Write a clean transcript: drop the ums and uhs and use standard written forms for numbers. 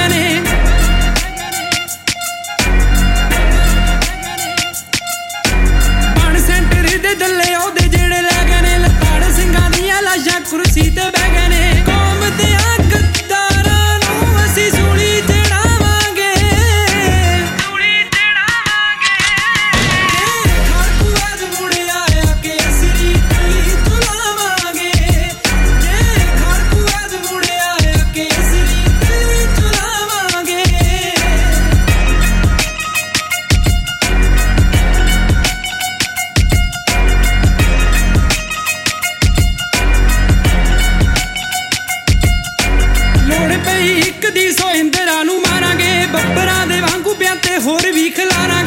ਨੇ ਬਣ ਸੈਂਟਰ ਦੇ ਦੱਲੇ ਉਹਦੇ ਜਿਹੜੇ ਲੈ ਗਏ ਨੇ ਲਤਾੜ ਸਿੰਘਾਂ ਦੀਆਂ ਲਾਸ਼ਾਂ ਕੁਰਸੀ ਤੇ ਬਹਿ ਗਏ ਨੇ ਕੌਮ ਦੀਆਂ ਗੱਦਾਰਾਂ ਨੂੰ ਅਸੀਂ ਸੂਲੀ ਚੜਾਵਾਂਗੇ ਖਾੜਕੂ ਅੱਜ ਮੁੜਿਆ ਆ ਕੇ ਅਸਰੀ ਤਲੀ ਚੁਲਾਵਾਂਗੇ ਜੇ ਖਾੜਕੂ ਅੱਜ ਮੁੜਿਆ ਆ ਕੇ ਅਸਰੀ ਤਲੀ ਚੁਲਾਵਾਂਗੇ ਲੋੜ ਪਈ ਇੱਕ ਦੀ ਸੋ ਇੰਦਰਾਂ ਨੂੰ ਮਾਰਾਂਗੇ ਬੱਬਰਾਂ ਦੇ ਵਾਂਗੂ ਬਿਆਂ ਤੇ ਹੋਰ ਵੀ ਖਿਲਾਰਾਂਗੇ